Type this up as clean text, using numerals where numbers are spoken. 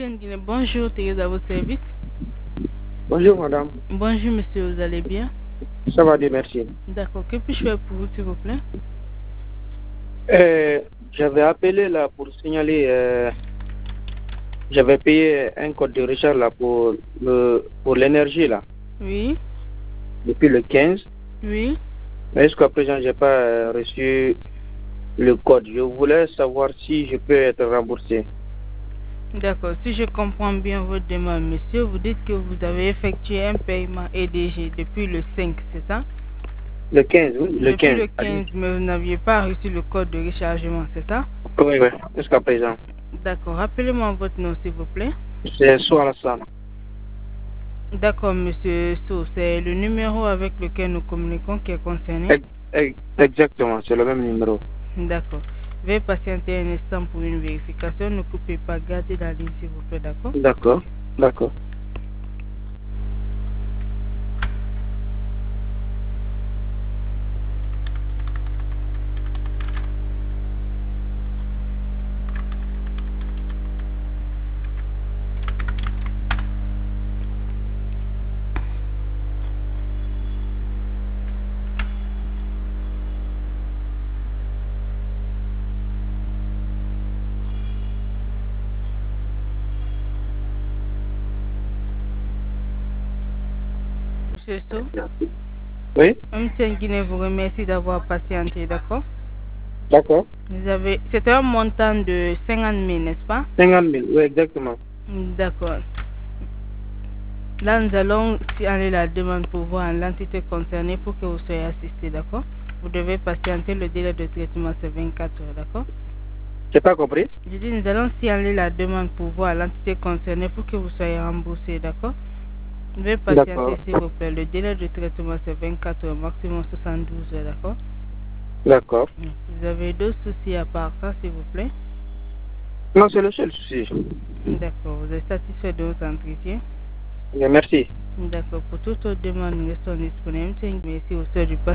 Bonjour, Thérèse à votre service. Bonjour madame. Bonjour monsieur, vous allez bien? Ça va, Dieu merci. D'accord, que puis-je faire pour vous s'il vous plaît? J'avais appelé là pour signaler, j'avais payé un code de recharge là pour l'énergie là, Oui, depuis le 15. oui. Mais jusqu'à présent, j'ai pas reçu le code. Je voulais savoir si je peux être remboursé. D'accord, si je comprends bien votre demande, monsieur, vous dites que vous avez effectué un paiement EDG depuis le 5, c'est ça? Le 15, oui, le Depuis 15. le 15, mais vous n'aviez pas reçu le code de rechargement, c'est ça? Oui, oui, jusqu'à présent. D'accord, rappelez-moi votre nom s'il vous plaît. C'est soit ça. D'accord, monsieur So, c'est le numéro avec lequel nous communiquons qui est concerné? Exactement, c'est le même numéro. D'accord. Veuillez patienter un instant pour une vérification. Ne coupez pas, gardez la ligne s'il vous plaît, d'accord? D'accord, d'accord. Monsieur So, Oui, M. Guinée vous remercie d'avoir patienté, d'accord? d'accord. C'est un montant de 50 000, n'est-ce pas? 50 000, oui, exactement. D'accord. Là, nous allons aller la demande pour voir l'entité concernée pour que vous soyez assisté, d'accord? Vous devez patienter, le délai de traitement c'est 24 heures, d'accord? J'ai pas compris. Je dis, nous allons signaler la demande pour voir l'entité concernée pour que vous soyez remboursé, d'accord? Veuillez patienter, s'il vous plaît. Le délai de traitement c'est 24 heures, maximum 72 heures, d'accord? D'accord. Vous avez d'autres soucis à part ça, s'il vous plaît? Non, c'est le seul souci. D'accord. Vous êtes satisfait de votre entretien? Merci. D'accord. Pour toute autre demande, nous restons disponibles. Merci au sein du